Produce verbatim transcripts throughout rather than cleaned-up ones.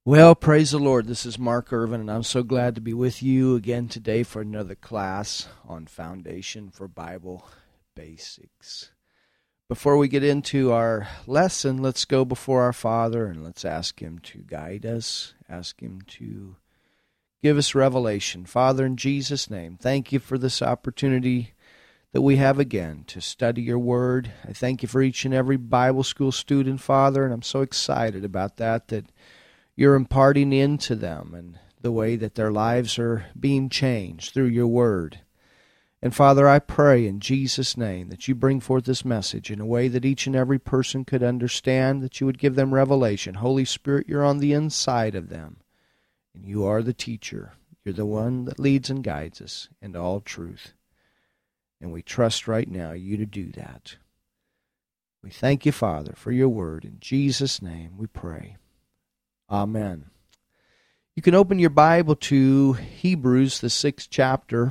Well, praise the Lord. This is Mark Irvin, and I'm so glad to be with you again today for another class on Foundation for Bible Basics. Before we get into our lesson, let's go before our Father and let's ask Him to guide us, ask Him to give us revelation. Father, in Jesus' name, thank you for this opportunity that we have again to study your Word. I thank you for each and every Bible school student, Father, and I'm so excited about that, that you're imparting into them and the way that their lives are being changed through your Word. And Father, I pray in Jesus' name that you bring forth this message in a way that each and every person could understand, that you would give them revelation. Holy Spirit, you're on the inside of them, and you are the teacher. You're the one that leads and guides us into all truth. And we trust right now you to do that. We thank you, Father, for your Word. In Jesus' name we pray. Amen. You can open your Bible to Hebrews, the sixth chapter,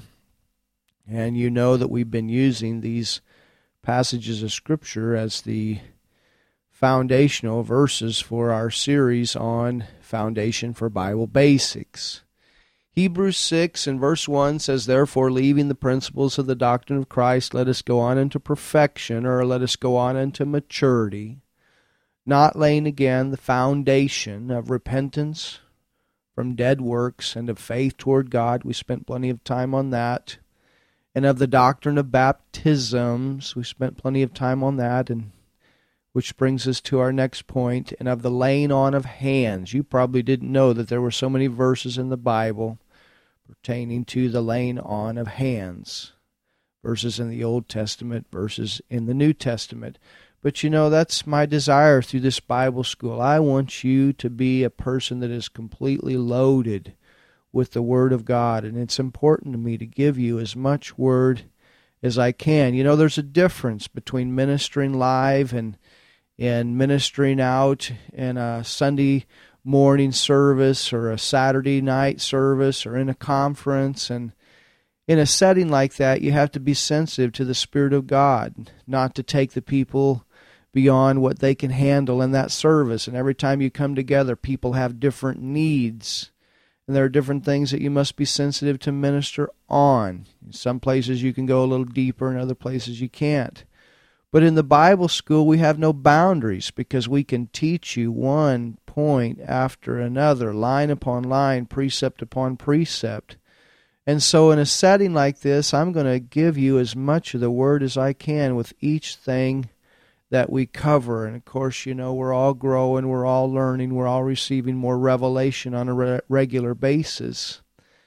and you know that we've been using these passages of Scripture as the foundational verses for our series on Foundation for Bible Basics. Hebrews six and verse one says, "Therefore, leaving the principles of the doctrine of Christ, let us go on into perfection," or let us go on into maturity, not laying again the foundation of repentance from dead works and of faith toward God. We spent plenty of time on that. And of the doctrine of baptisms, we spent plenty of time on that, and which brings us to our next point, and of the laying on of hands. You probably didn't know that there were so many verses in the Bible pertaining to the laying on of hands. Verses in the Old Testament, verses in the New Testament. But you know, that's my desire through this Bible school. I want you to be a person that is completely loaded with the Word of God. And it's important to me to give you as much Word as I can. You know, there's a difference between ministering live and, and ministering out in a Sunday morning service or a Saturday night service or in a conference. And in a setting like that, you have to be sensitive to the Spirit of God, not to take the people beyond what they can handle in that service. And every time you come together, people have different needs. And there are different things that you must be sensitive to minister on. In some places you can go a little deeper, in other places you can't. But in the Bible school, we have no boundaries because we can teach you one point after another, line upon line, precept upon precept. And so in a setting like this, I'm going to give you as much of the Word as I can with each thing that we cover. And of course, you know, we're all growing, we're all learning, we're all receiving more revelation on a re- regular basis.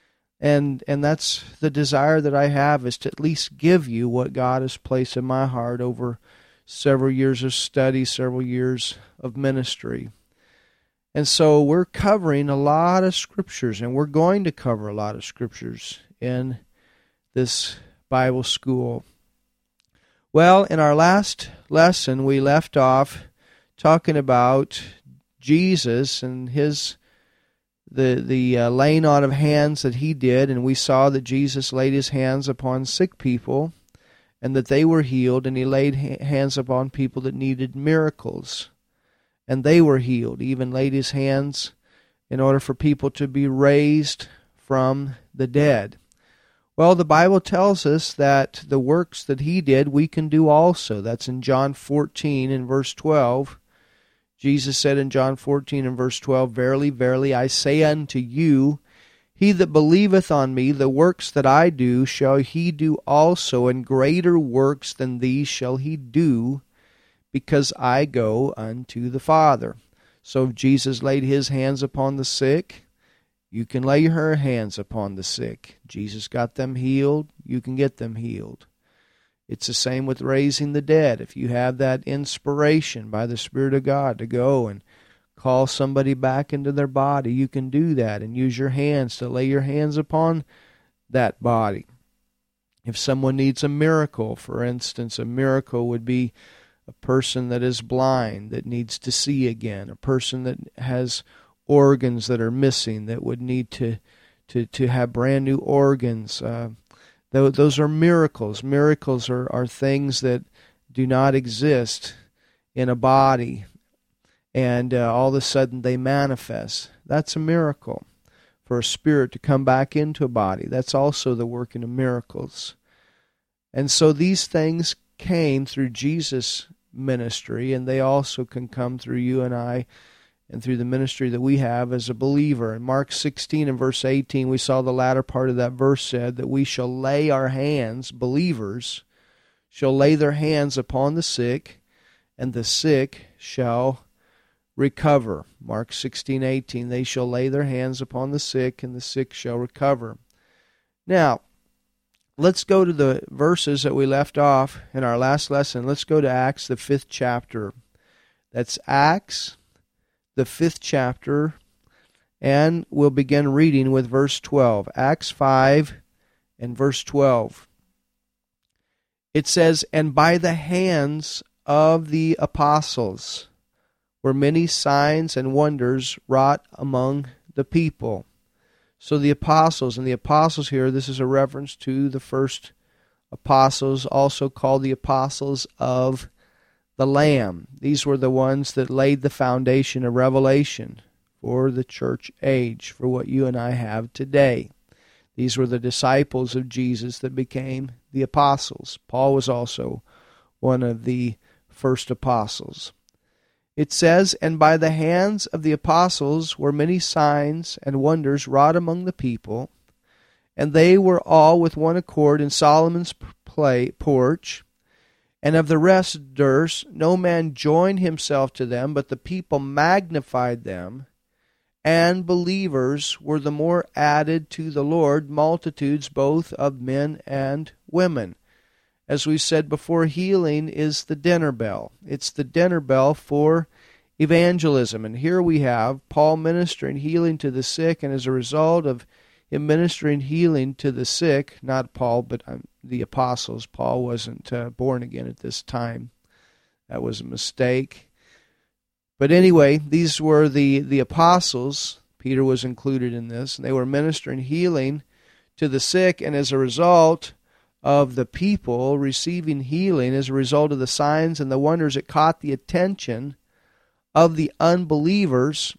And and that's the desire that I have, is to at least give you what God has placed in my heart over several years of study, several years of ministry. And so we're covering a lot of scriptures, and we're going to cover a lot of scriptures in this Bible school. Well, in our last lesson, we left off talking about Jesus and his the the uh, laying on of hands that he did, and we saw that Jesus laid his hands upon sick people and that they were healed, and he laid ha- hands upon people that needed miracles, and they were healed. He even laid his hands in order for people to be raised from the dead. Well, the Bible tells us that the works that he did, we can do also. That's in John fourteen and verse twelve. Jesus said in John fourteen and verse twelve, "Verily, verily, I say unto you, he that believeth on me, the works that I do shall he do also, and greater works than these shall he do, because I go unto the Father." So if Jesus laid his hands upon the sick, you can lay your hands upon the sick. Jesus got them healed, you can get them healed. It's the same with raising the dead. If you have that inspiration by the Spirit of God to go and call somebody back into their body, you can do that and use your hands to lay your hands upon that body. If someone needs a miracle, for instance, a miracle would be a person that is blind that needs to see again, a person that has organs that are missing that would need to to, to have brand new organs. Uh, those are miracles. Miracles are, are things that do not exist in a body. and uh, all of a sudden they manifest. That's a miracle. For a spirit to come back into a body, that's also the working of miracles. And so these things came through Jesus' ministry, and they also can come through you and I and through the ministry that we have as a believer. In Mark sixteen and verse eighteen, we saw the latter part of that verse said that we shall lay our hands, believers, shall lay their hands upon the sick, and the sick shall recover. Mark sixteen eighteen, they shall lay their hands upon the sick, and the sick shall recover. Now, let's go to the verses that we left off in our last lesson. Let's go to Acts, the fifth chapter. That's Acts, the fifth chapter, and we'll begin reading with verse twelve. Acts five and verse twelve. It says, "And by the hands of the apostles were many signs and wonders wrought among the people." So the apostles, and the apostles here, this is a reference to the first apostles, also called the apostles of the Lamb. These were the ones that laid the foundation of revelation for the church age, for what you and I have today. These were the disciples of Jesus that became the apostles. Paul was also one of the first apostles. It says, "And by the hands of the apostles were many signs and wonders wrought among the people, and they were all with one accord in Solomon's play, porch. And of the rest durst no man join himself to them, but the people magnified them, and believers were the more added to the Lord, multitudes both of men and women." As we said before, healing is the dinner bell. It's the dinner bell for evangelism. And here we have Paul ministering healing to the sick, and as a result of him ministering healing to the sick, not Paul, but um, the apostles. Paul wasn't uh, born again at this time. That was a mistake. But anyway, these were the, the apostles. Peter was included in this. And they were ministering healing to the sick, and as a result of the people receiving healing, as a result of the signs and the wonders, it caught the attention of the unbelievers,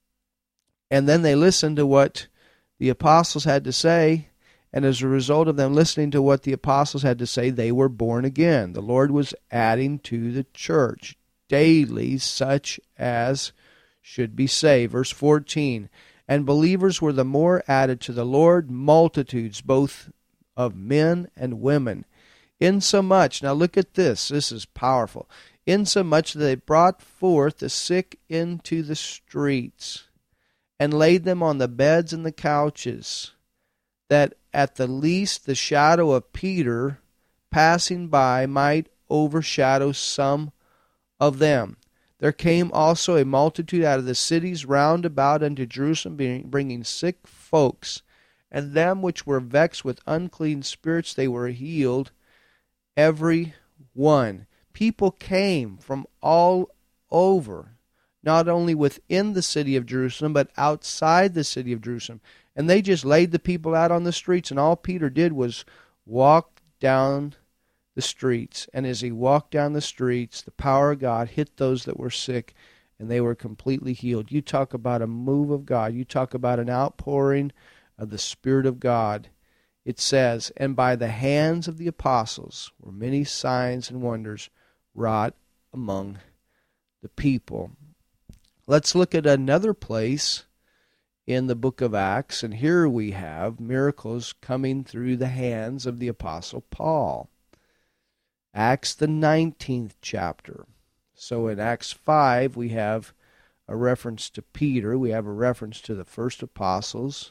and then they listened to what the apostles had to say, and as a result of them listening to what the apostles had to say, they were born again. The Lord was adding to the church daily such as should be saved. Verse fourteen, "And believers were the more added to the Lord, multitudes both of men and women, insomuch," now look at this, this is powerful, "insomuch that they brought forth the sick into the streets, and laid them on the beds and the couches, that at the least the shadow of Peter passing by might overshadow some of them. There came also a multitude out of the cities round about unto Jerusalem, bringing sick folks, and them which were vexed with unclean spirits, they were healed, every one." People came from all over, not only within the city of Jerusalem, but outside the city of Jerusalem. And they just laid the people out on the streets, and all Peter did was walk down the streets. And as he walked down the streets, the power of God hit those that were sick, and they were completely healed. You talk about a move of God. You talk about an outpouring of the Spirit of God. It says, "And by the hands of the apostles were many signs and wonders wrought among the people." Let's look at another place in the book of Acts, and here we have miracles coming through the hands of the Apostle Paul. Acts, the nineteenth chapter. So in Acts five, we have a reference to Peter, we have a reference to the first apostles,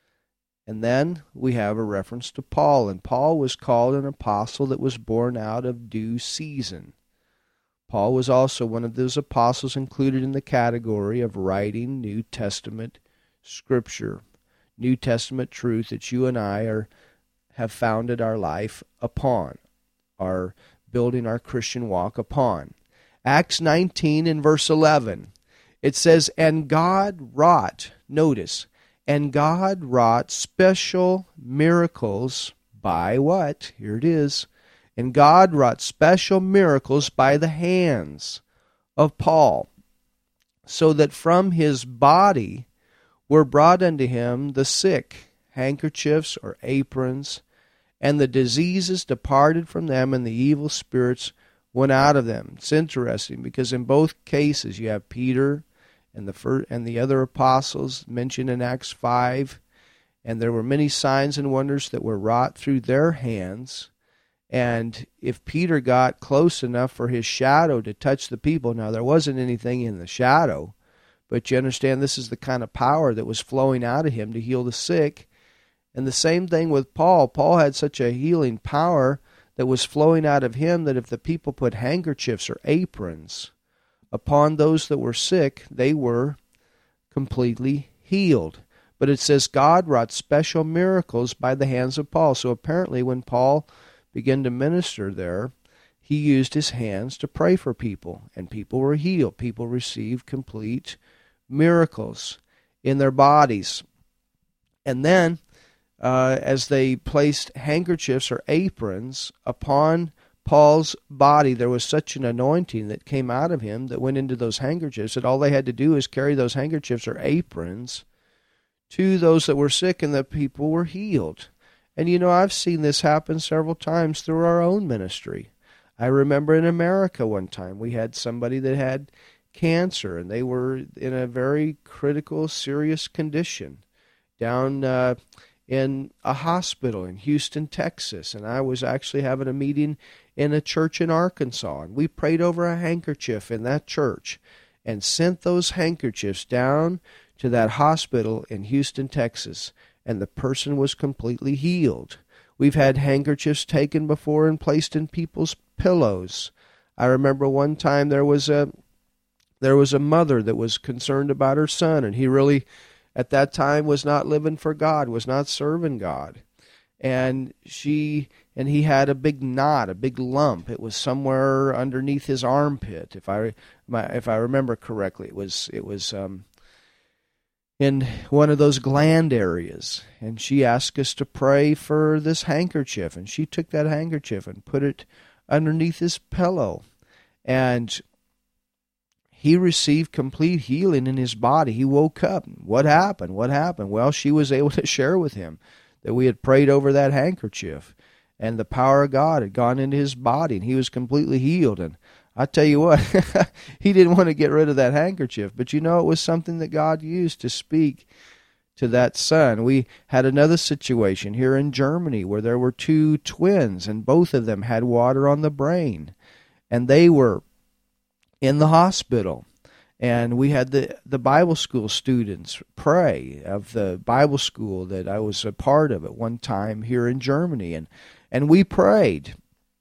and then we have a reference to Paul. And Paul was called an apostle that was born out of due season. Paul was also one of those apostles included in the category of writing New Testament Scripture, New Testament truth that you and I are have founded our life upon, are building our Christian walk upon. Acts nineteen and verse eleven, it says, "And God wrought," notice, "and God wrought special miracles by" what? Here it is. "And God wrought special miracles by the hands of Paul." so that from his body were brought unto him the sick, handkerchiefs or aprons, and the diseases departed from them, and the evil spirits went out of them. It's interesting because in both cases you have Peter and the first, and the other apostles mentioned in Acts five, and there were many signs and wonders that were wrought through their hands. And if Peter got close enough for his shadow to touch the people, now there wasn't anything in the shadow, but you understand this is the kind of power that was flowing out of him to heal the sick. And the same thing with Paul. Paul had such a healing power that was flowing out of him that if the people put handkerchiefs or aprons upon those that were sick, they were completely healed. But it says God wrought special miracles by the hands of Paul. So apparently when Paul began to minister there, he used his hands to pray for people, and people were healed. People received complete miracles in their bodies. And then, uh, as they placed handkerchiefs or aprons upon Paul's body, there was such an anointing that came out of him that went into those handkerchiefs that all they had to do is carry those handkerchiefs or aprons to those that were sick, and the people were healed. And you know, I've seen this happen several times through our own ministry. I remember in America one time we had somebody that had cancer, and they were in a very critical, serious condition down uh, in a hospital in Houston, Texas. And I was actually having a meeting in a church in Arkansas, and we prayed over a handkerchief in that church and sent those handkerchiefs down to that hospital in Houston, Texas, and the person was completely healed. We've had handkerchiefs taken before and placed in people's pillows. I remember one time there was a there was a mother that was concerned about her son, and he really, at that time, was not living for God, was not serving God. And she and he had a big knot, a big lump. It was somewhere underneath his armpit, if I my, if I remember correctly. It was it was um, in one of those gland areas. And she asked us to pray for this handkerchief, and she took that handkerchief and put it underneath his pillow, and he received complete healing in his body. He woke up. What happened? What happened? Well, she was able to share with him that we had prayed over that handkerchief, and the power of God had gone into his body, and he was completely healed. And I tell you what, he didn't want to get rid of that handkerchief, but you know, it was something that God used to speak to that son. We had another situation here in Germany where there were two twins, and both of them had water on the brain, and they were in the hospital. And we had the, the Bible school students pray of the Bible school that I was a part of at one time here in Germany. And, and we prayed.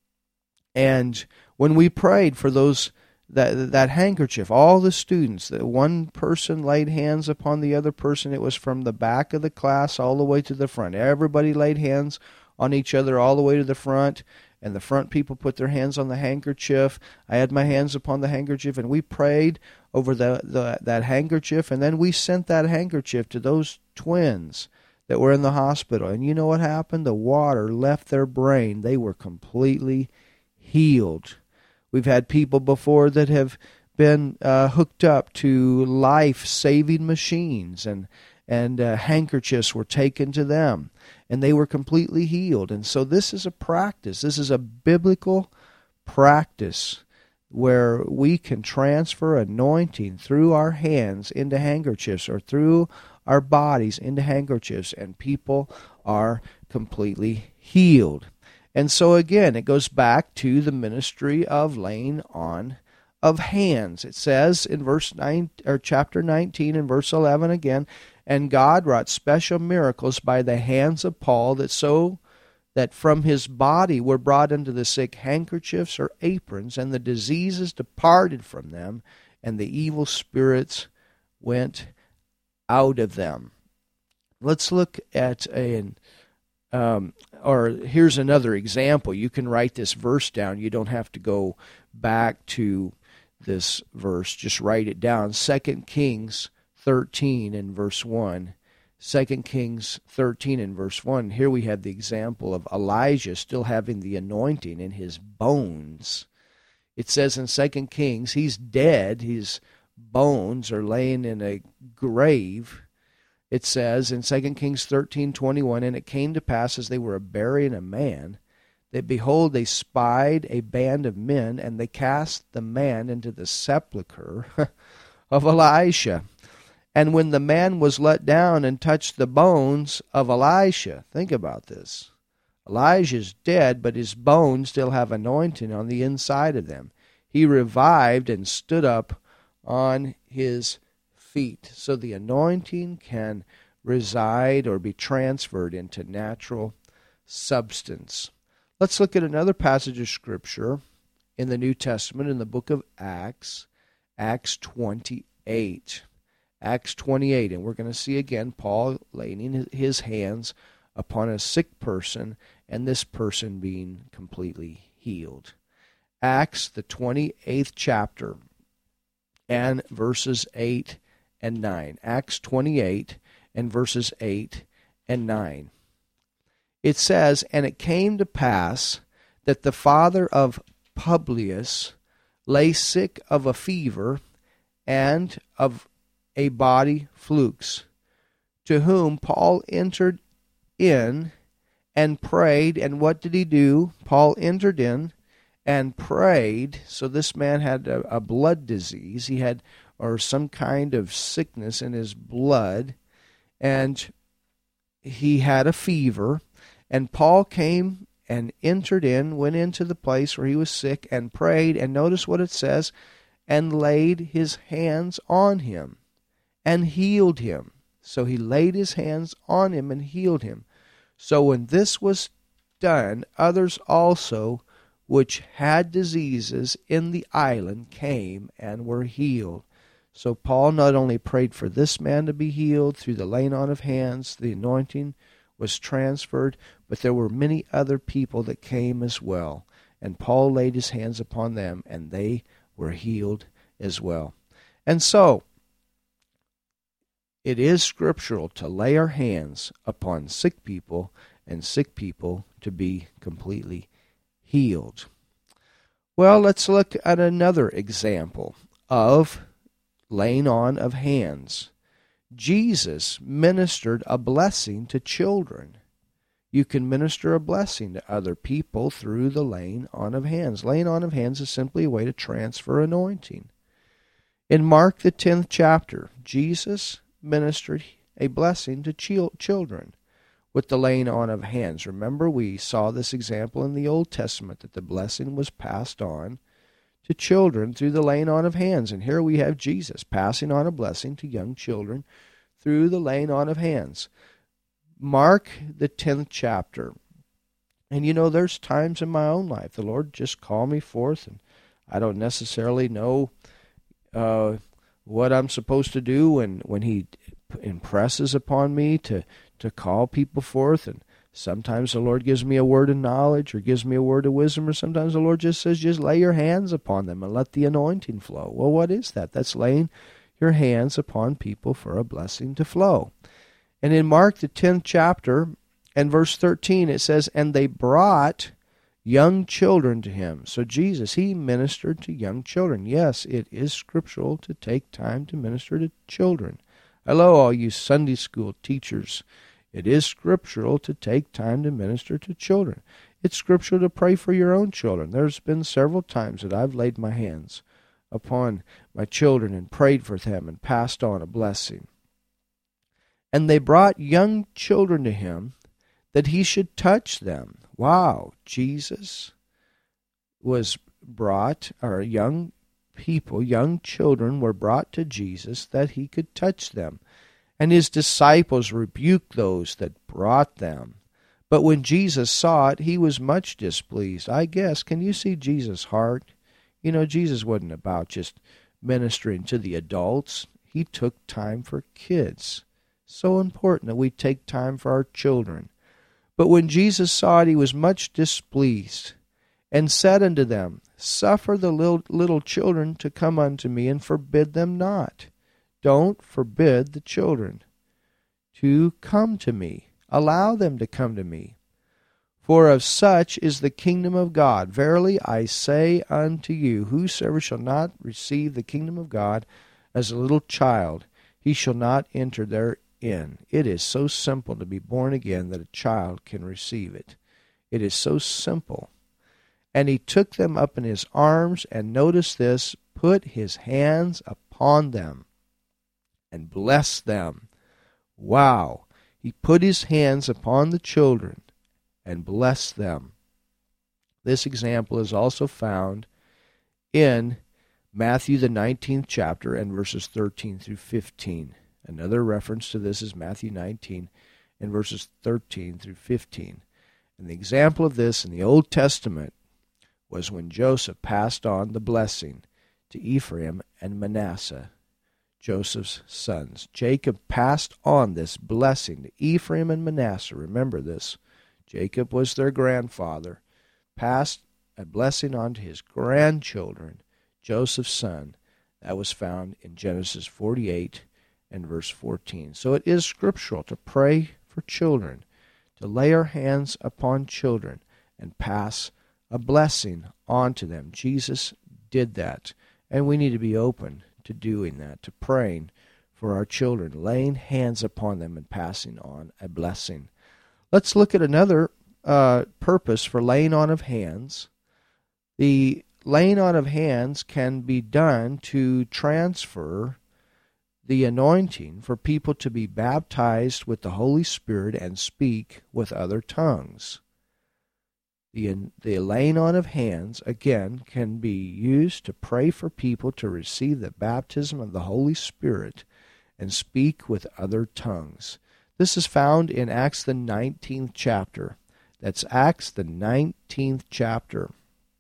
And when we prayed for those that that handkerchief, all the students, that one person laid hands upon the other person. It was from the back of the class all the way to the front. Everybody laid hands on each other all the way to the front. And the front people put their hands on the handkerchief. I had my hands upon the handkerchief, and we prayed over the, the that handkerchief, and then we sent that handkerchief to those twins that were in the hospital. And you know what happened? The water left their brain. They were completely healed. We've had people before that have been uh, hooked up to life-saving machines, and and uh, handkerchiefs were taken to them, and they were completely healed. And so this is a practice. This is a biblical practice where we can transfer anointing through our hands into handkerchiefs, or through our bodies into handkerchiefs, and people are completely healed. And so again, it goes back to the ministry of laying on of hands. It says in verse nine, or chapter nineteen and verse eleven again, and God wrought special miracles by the hands of Paul, that so that from his body were brought unto the sick handkerchiefs or aprons, and the diseases departed from them, and the evil spirits went out of them. Let's look at an Um, or here's another example. You can write this verse down. You don't have to go back to this verse. Just write it down. Second Kings thirteen and verse one. Second Kings thirteen and verse one. Here we have the example of Elijah still having the anointing in his bones. It says in Second Kings, he's dead. His bones are laying in a grave. It says in Second Kings thirteen twenty-one, and it came to pass as they were burying a man, that behold, they spied a band of men, and they cast the man into the sepulchre of Elisha. And when the man was let down and touched the bones of Elisha, think about this. Elijah's dead, but his bones still have anointing on the inside of them. He revived and stood up on his feet. So the anointing can reside or be transferred into natural substance. Let's look at another passage of Scripture in the New Testament in the book of Acts, Acts twenty-eight. Acts twenty-eight, and we're going to see again Paul laying his hands upon a sick person, and this person being completely healed. Acts, the twenty-eighth chapter, and verses eight and nine. Acts twenty-eight and verses eight and nine. It says, and it came to pass that the father of Publius lay sick of a fever and of a body flukes, to whom Paul entered in and prayed. And what did he do? Paul entered in and prayed. So this man had a, a blood disease. He had, or some kind of sickness in his blood, and he had a fever. And Paul came and entered in, went into the place where he was sick, and prayed. And notice what it says, and laid his hands on him and healed him. So he laid his hands on him and healed him. So when this was done, others also which had diseases in the island came and were healed. So Paul not only prayed for this man to be healed through the laying on of hands, the anointing was transferred, but there were many other people that came as well. And Paul laid his hands upon them, and they were healed as well. And so, it is scriptural to lay our hands upon sick people, and sick people to be completely healed. Well, let's look at another example of laying on of hands. Jesus ministered a blessing to children. You can minister a blessing to other people through the laying on of hands. Laying on of hands is simply a way to transfer anointing. In Mark, the tenth chapter, Jesus ministered a blessing to children with the laying on of hands. Remember, we saw this example in the Old Testament, that the blessing was passed on to children through the laying on of hands. And here we have Jesus passing on a blessing to young children through the laying on of hands. Mark, the tenth chapter. And you know, there's times in my own life the Lord just called me forth, and I don't necessarily know uh, what I'm supposed to do when, when He impresses upon me to, to call people forth. And sometimes the Lord gives me a word of knowledge or gives me a word of wisdom, or sometimes the Lord just says, just lay your hands upon them and let the anointing flow. Well, what is that? That's laying your hands upon people for a blessing to flow. And in Mark, the tenth chapter, and verse thirteen, it says, and they brought young children to him. So Jesus, he ministered to young children. Yes, it is scriptural to take time to minister to children. Hello, all you Sunday school teachers. It is scriptural to take time to minister to children. It's scriptural to pray for your own children. There's been several times that I've laid my hands upon my children and prayed for them and passed on a blessing. And they brought young children to him that he should touch them. Wow, Jesus was brought, or young people, young children were brought to Jesus that he could touch them. And his disciples rebuked those that brought them. But when Jesus saw it, he was much displeased. I guess, can you see Jesus' heart? You know, Jesus wasn't about just ministering to the adults. He took time for kids. So important that we take time for our children. But when Jesus saw it, he was much displeased, and said unto them, suffer the little, little children to come unto me, and forbid them not. Don't forbid the children to come to me. Allow them to come to me. For of such is the kingdom of God. Verily I say unto you, whosoever shall not receive the kingdom of God as a little child, he shall not enter therein. It is so simple to be born again that a child can receive it. It is so simple. And he took them up in his arms, and notice this, put his hands upon them and blessed them. Wow. He put his hands upon the children and blessed them. This example is also found in Matthew the nineteenth chapter and verses thirteen through fifteen. Another reference to this is Matthew nineteen and verses thirteen through fifteen. And the example of this in the Old Testament was when Joseph passed on the blessing to Ephraim and Manasseh, Joseph's sons. Jacob passed on this blessing to Ephraim and Manasseh. Remember this. Jacob was their grandfather. Passed a blessing on to his grandchildren, Joseph's son. That was found in Genesis forty-eight and verse fourteen. So it is scriptural to pray for children, to lay our hands upon children and pass a blessing on to them. Jesus did that, and we need to be open to doing that, to praying for our children, laying hands upon them and passing on a blessing. Let's look at another uh, purpose for laying on of hands. The laying on of hands can be done to transfer the anointing for people to be baptized with the Holy Spirit and speak with other tongues. The, the laying on of hands, again, can be used to pray for people to receive the baptism of the Holy Spirit and speak with other tongues. This is found in Acts the nineteenth chapter. That's Acts the nineteenth chapter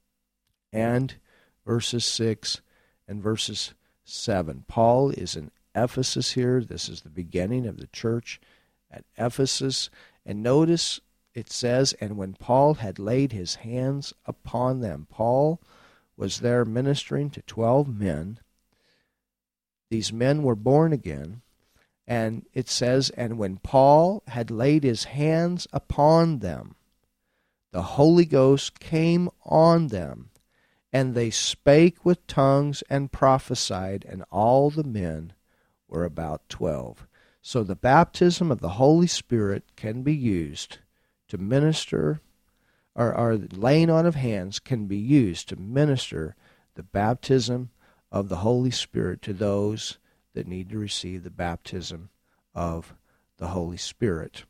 and verses six and verses seven. Paul is in Ephesus here. This is the beginning of the church at Ephesus. And notice it says, and when Paul had laid his hands upon them. Paul was there ministering to twelve men. These men were born again. And it says, and when Paul had laid his hands upon them, the Holy Ghost came on them, and they spake with tongues and prophesied, and all the men were about twelve. So the baptism of the Holy Spirit can be used to minister, or, or the laying on of hands can be used to minister the baptism of the Holy Spirit to those that need to receive the baptism of the Holy Spirit.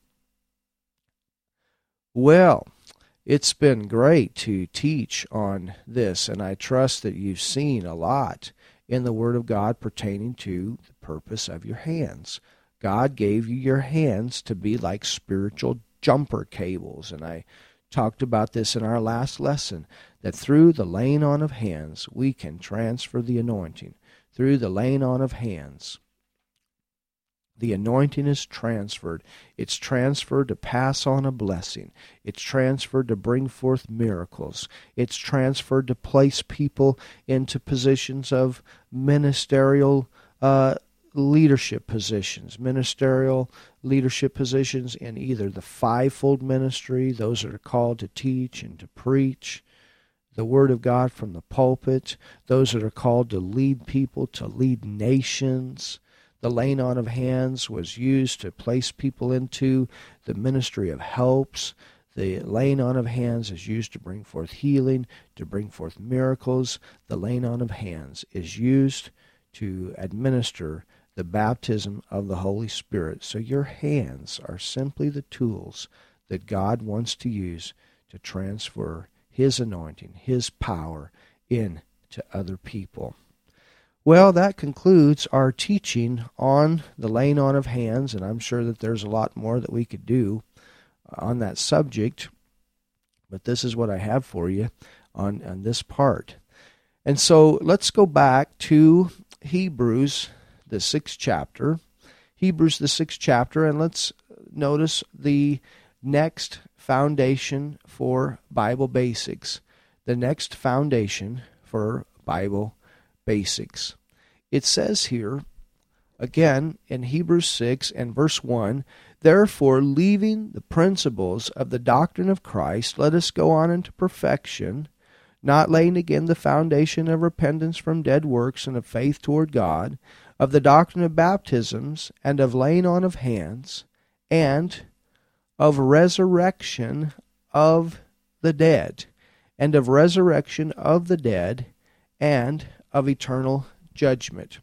Well, it's been great to teach on this, and I trust that you've seen a lot in the Word of God pertaining to the purpose of your hands. God gave you your hands to be like spiritual jumper cables, and I talked about this in our last lesson, that through the laying on of hands, we can transfer the anointing. Through the laying on of hands, the anointing is transferred. It's transferred to pass on a blessing. It's transferred to bring forth miracles. It's transferred to place people into positions of ministerial uh, leadership positions, ministerial leadership positions in either the fivefold ministry, those that are called to teach and to preach the Word of God from the pulpit, those that are called to lead people, to lead nations. The laying on of hands was used to place people into the ministry of helps. The laying on of hands is used to bring forth healing, to bring forth miracles. The laying on of hands is used to administer the baptism of the Holy Spirit. So your hands are simply the tools that God wants to use to transfer His anointing, His power into other people. Well, that concludes our teaching on the laying on of hands, and I'm sure that there's a lot more that we could do on that subject, but this is what I have for you on, on this part. And so let's go back to Hebrews, the sixth chapter, Hebrews, the sixth chapter, and let's notice the next foundation for Bible basics, the next foundation for Bible basics. It says here, again, in Hebrews six and verse one, therefore, leaving the principles of the doctrine of Christ, let us go on into perfection, not laying again the foundation of repentance from dead works and of faith toward God, of the doctrine of baptisms, and of laying on of hands, and of resurrection of the dead, and of resurrection of the dead, and of eternal judgment.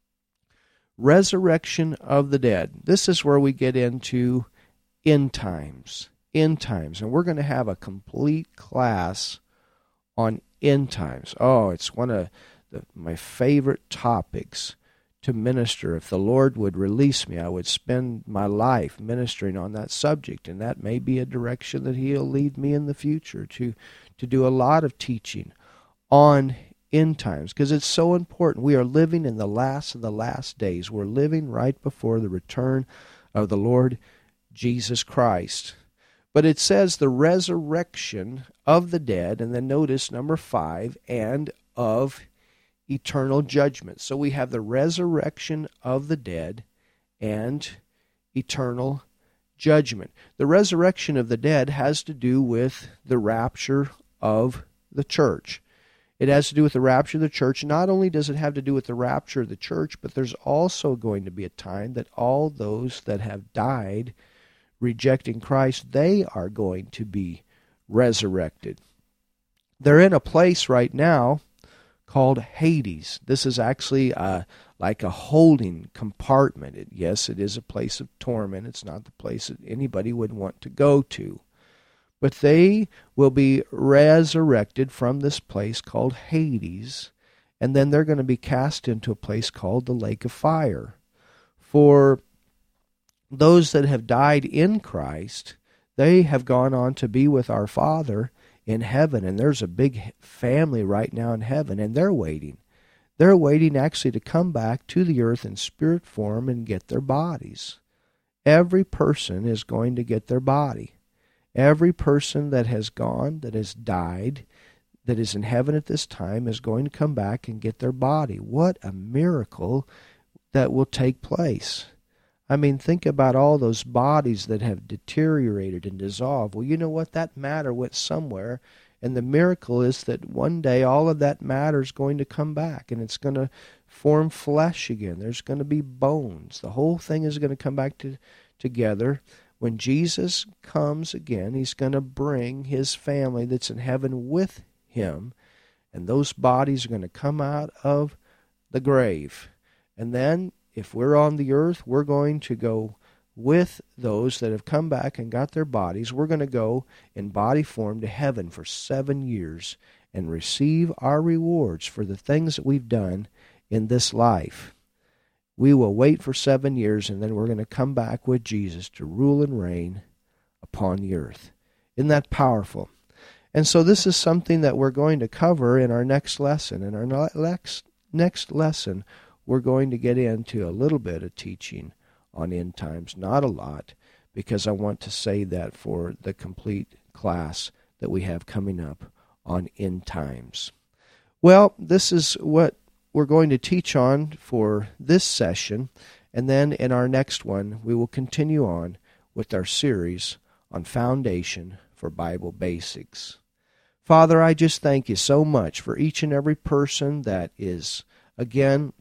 Resurrection of the dead. This is where we get into end times. End times. And we're going to have a complete class on end times. Oh, it's one of the, my favorite topics to minister. If the Lord would release me, I would spend my life ministering on that subject, and that may be a direction that He'll lead me in the future to, to do a lot of teaching on end times, because it's so important. We are living in the last of the last days. We're living right before the return of the Lord Jesus Christ. But it says the resurrection of the dead, and then notice number five, and of eternal judgment. So we have the resurrection of the dead and eternal judgment. The resurrection of the dead has to do with the rapture of the church. It has to do with the rapture of the church. Not only does it have to do with the rapture of the church, but there's also going to be a time that all those that have died rejecting Christ, they are going to be resurrected. They're in a place right now called Hades. This is actually uh, like a holding compartment. It, yes, it is a place of torment. It's not the place that anybody would want to go to. But they will be resurrected from this place called Hades, and then they're going to be cast into a place called the lake of fire. For those that have died in Christ, they have gone on to be with our Father in heaven, and there's a big family right now in heaven, and they're waiting. They're waiting actually to come back to the earth in spirit form and get their bodies. Every person is going to get their body. Every person that has gone, that has died, that is in heaven at this time is going to come back and get their body. What a miracle that will take place. I mean, think about all those bodies that have deteriorated and dissolved. Well, you know what? That matter went somewhere, and the miracle is that one day all of that matter is going to come back, and it's going to form flesh again. There's going to be bones. The whole thing is going to come back to, together. When Jesus comes again, He's going to bring His family that's in heaven with Him, and those bodies are going to come out of the grave. And then, if we're on the earth, we're going to go with those that have come back and got their bodies. We're going to go in body form to heaven for seven years and receive our rewards for the things that we've done in this life. We will wait for seven years, and then we're going to come back with Jesus to rule and reign upon the earth. Isn't that powerful? And so this is something that we're going to cover in our next lesson. In our next, next lesson, we're going to get into a little bit of teaching on end times. Not a lot, because I want to save that for the complete class that we have coming up on end times. Well, this is what we're going to teach on for this session, and then in our next one, we will continue on with our series on Foundation for Bible Basics. Father, I just thank You so much for each and every person that is, again,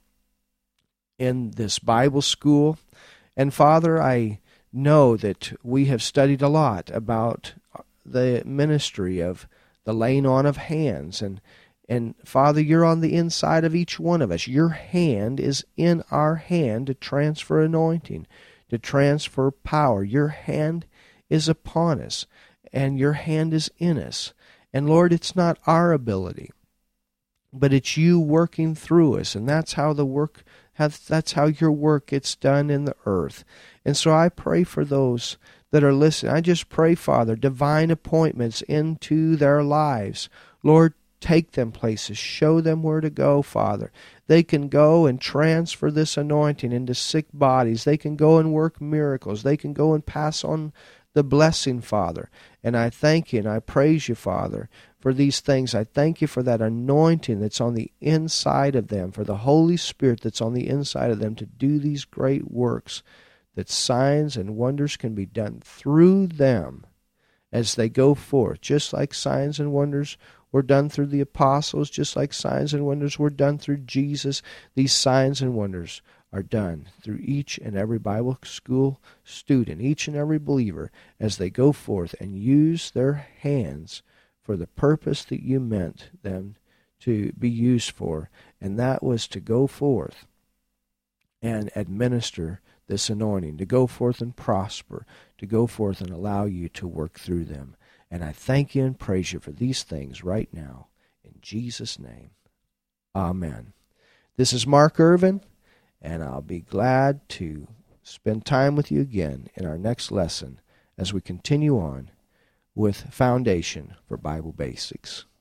in this Bible school. And Father, I know that we have studied a lot about the ministry of the laying on of hands, and And Father, You're on the inside of each one of us. Your hand is in our hand to transfer anointing, to transfer power. Your hand is upon us, and Your hand is in us. And Lord, it's not our ability, but it's You working through us, and that's how the work, that's how Your work gets done in the earth. And so I pray for those that are listening. I just pray, Father, divine appointments into their lives. Lord, take them places. Show them where to go, Father. They can go and transfer this anointing into sick bodies. They can go and work miracles. They can go and pass on the blessing, Father. And I thank You and I praise You, Father, for these things. I thank You for that anointing that's on the inside of them, for the Holy Spirit that's on the inside of them to do these great works, that signs and wonders can be done through them as they go forth, just like signs and wonders were done through the apostles, just like signs and wonders were done through Jesus. These signs and wonders are done through each and every Bible school student, each and every believer, as they go forth and use their hands for the purpose that you meant them to be used for, and that was to go forth and administer this anointing, to go forth and prosper, to go forth and allow you to work through them. And I thank you and praise you for these things right now. In Jesus' name, amen. This is Mark Irvin, and I'll be glad to spend time with you again in our next lesson as we continue on with Foundation for Bible Basics.